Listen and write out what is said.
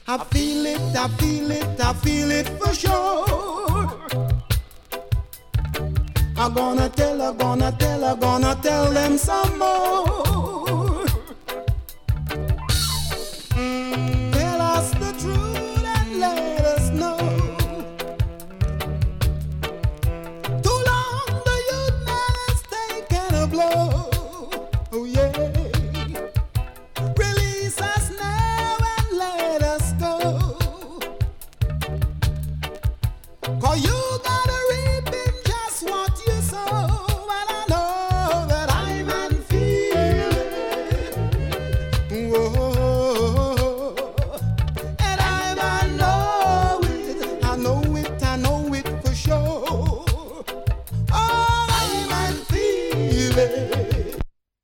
I feel it, I feel it, I feel it for sure. I'm gonna tell them some more.